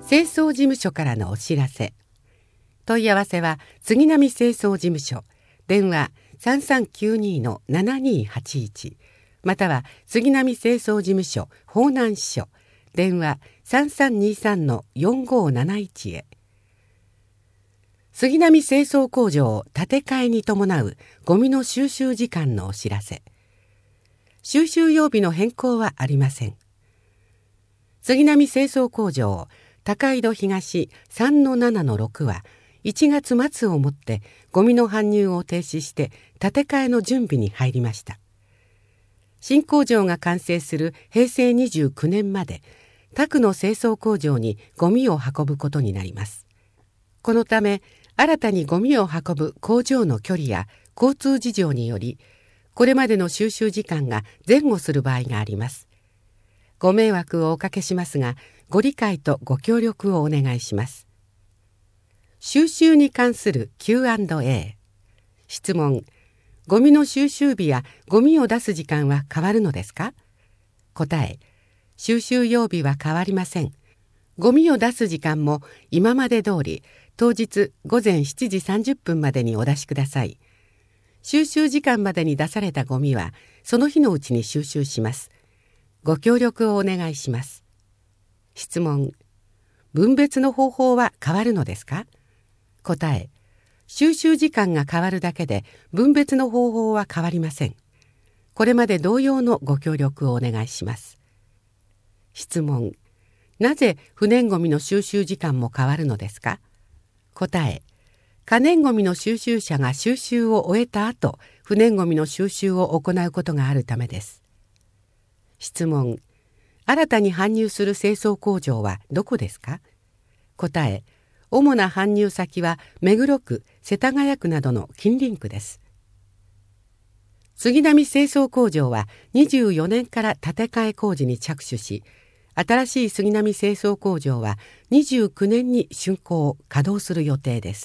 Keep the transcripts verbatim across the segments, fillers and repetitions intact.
清掃事務所からのお知らせ。問い合わせは杉並清掃事務所、電話 さんさんきゅうに のななにはちいち、または杉並清掃事務所方南支所、電話 さんさんにさん のよんごなないち へ。杉並清掃工場建て替えに伴うゴミの収集時間のお知らせ。収集曜日の変更はありません。杉並清掃工場高井戸東 さんのななのろく はいちがつ末をもってゴミの搬入を停止して建て替えの準備に入りました。新工場が完成するへいせいにじゅうきゅうねんまで他区の清掃工場にゴミを運ぶことになります。このため新たにゴミを運ぶ工場の距離や交通事情によりこれまでの収集時間が前後する場合があります。ご迷惑をおかけしますがご理解とご協力をお願いします。収集に関する キューアンドエー。 質問。ゴミの収集日やゴミを出す時間は変わるのですか？答え。収集曜日は変わりません。ゴミを出す時間も今まで通り当日ごぜんしちじさんじゅっぷんまでにお出しください。収集時間までに出されたゴミはその日のうちに収集します。ご協力をお願いします。質問。分別の方法は変わるのですか？答え。収集時間が変わるだけで分別の方法は変わりません。これまで同様のご協力をお願いします。質問。なぜ不燃ごみの収集時間も変わるのですか？答え。可燃ごみの収集車が収集を終えた後、不燃ごみの収集を行うことがあるためです。質問。新たに搬入する清掃工場はどこですか？答え。主な搬入先は目黒区、世田谷区などの近隣区です。杉並清掃工場はにじゅうよねんから建て替え工事に着手し、新しい杉並清掃工場はにじゅうきゅうねんに竣工・稼働する予定です。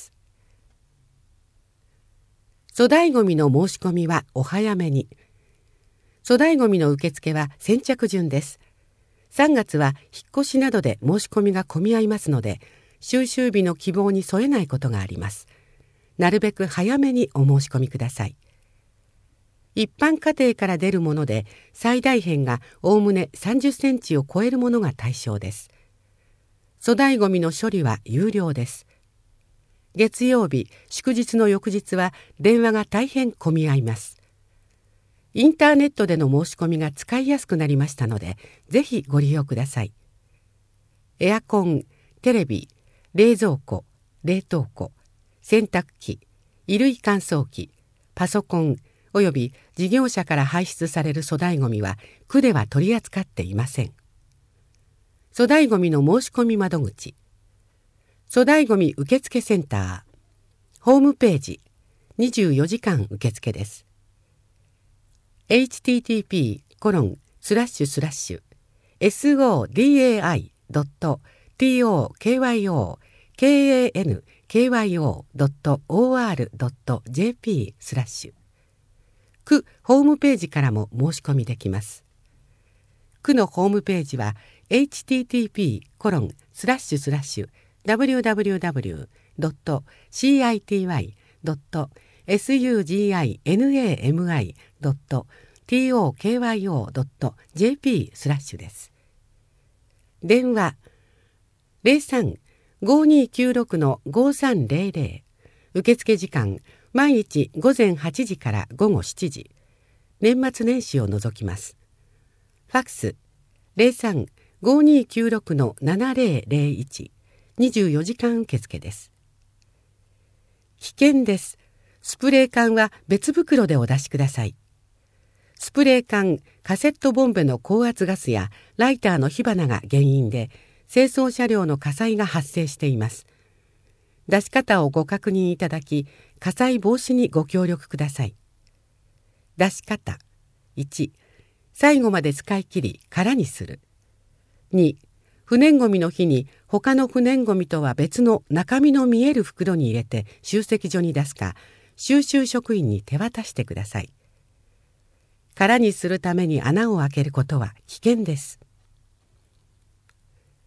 粗大ごみの申し込みはお早めに。粗大ごみの受付は先着順です。さんがつは引っ越しなどで申し込みが混み合いますので、収集日の希望に添えないことがあります。なるべく早めにお申し込みください。一般家庭から出るもので、最大辺がおおむねさんじゅっセンチを超えるものが対象です。粗大ごみの処理は有料です。月曜日、祝日の翌日は電話が大変混み合います。インターネットでの申し込みが使いやすくなりましたので、ぜひご利用ください。エアコン、テレビ、冷蔵庫、冷凍庫、洗濯機、衣類乾燥機、パソコンおよび事業者から排出される粗大ごみは区では取り扱っていません。粗大ごみの申し込み窓口。粗大ごみ受付センター。ホームページ。にじゅうよじかん受付です。エイチティーティーピーコロンスラッシュスラッシュエスオーディーエーアイドットティーオーケーワイオーケーエーエヌケーワイオードットオーアールドットジェーピースラッシュ区ホームページからも申し込みできます。区のホームページは エイチティーティーピーコロンスラッシュスラッシュダブリューダブリューダブリュードットシーアイティーワイドットエスユージーアイエヌエーエムアイドットティーオーケーワイオードットジェーピースラッシュです。電話ゼロさん ごーにーきゅうろく のごーさんゼロゼロ。受付時間毎日ごぜんはちじからごごしちじ。年末年始を除きます。ファックスゼロさん ごーにーきゅうろく のななゼロゼロいち。にじゅうよじかん受付です。危険です。スプレー缶は別袋でお出しください。スプレー缶、カセットボンベの高圧ガスやライターの火花が原因で清掃車両の火災が発生しています。出し方をご確認いただき、火災防止にご協力ください。出し方。いち、最後まで使い切り空にする。に、不燃ごみの日に他の不燃ごみとは別の中身の見える袋に入れて集積所に出すか、収集職員に手渡してください。空にするために穴を開けることは危険です。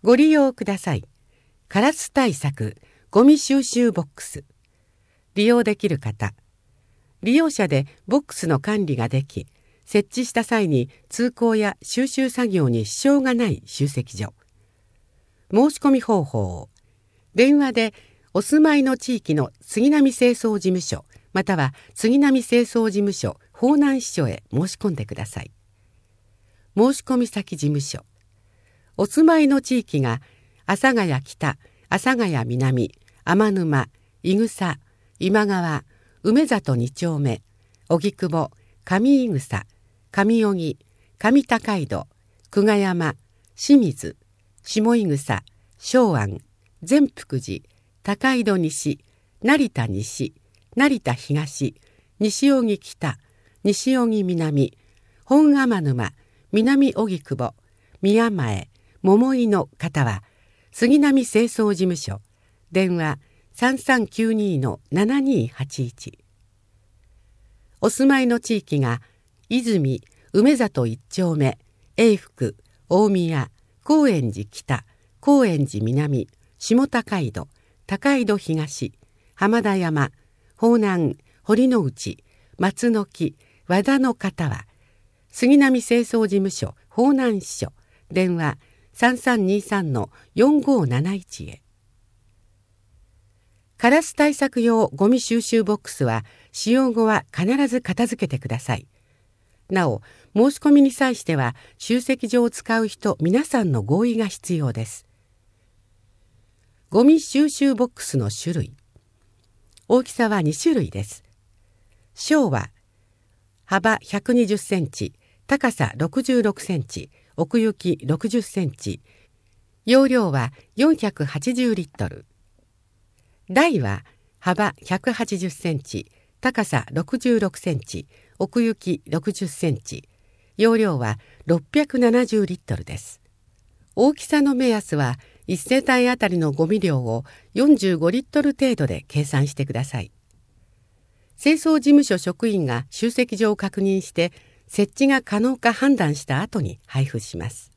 ご利用ください。カラス対策ゴミ収集ボックス。利用できる方。利用者でボックスの管理ができ、設置した際に通行や収集作業に支障がない集積所。申し込み方法。電話でお住まいの地域の杉並清掃事務所または杉並清掃事務所方南支所へ申し込んでください。申し込み先事務所。お住まいの地域が阿佐ヶ谷北、阿佐ヶ谷南、天沼、伊草、今川、梅里二丁目、荻窪、上井草、上荻、上高井戸、久我山、清水、下井草、松庵、善福寺、高井戸西、成田西、成田東、西荻北、西荻南、本天沼、南荻窪、宮前、桃井の方は、杉並清掃事務所、電話さんさんきゅうにのななにはちいち。お住まいの地域が、泉、梅里一丁目、永福、大宮、高円寺北、高円寺南、下高井戸、高井戸東、浜田山、方南、堀之内、松の木、和田の方は、杉並清掃事務所、方南支所、電話さんさんにさんのよんごなないちへ。カラス対策用ゴミ収集ボックスは使用後は必ず片付けてください。なお、申し込みに際しては集積所を使う人皆さんの合意が必要です。ゴミ収集ボックスの種類。大きさはにしゅるいです。小は幅ひゃくにじゅっセンチ、高さろくじゅうろくセンチ、奥行きろくじゅっセンチ、容量はよんひゃくはちじゅうリットル。大は幅ひゃくはちじゅっセンチ、高さろくじゅうろくセンチ、奥行きろくじゅっセンチ、容量はろっぴゃくななじゅうリットルです。大きさの目安はいち世帯あたりのゴミ量をよんじゅうごリットル程度で計算してください。清掃事務所職員が集積所を確認して設置が可能か判断した後に配布します。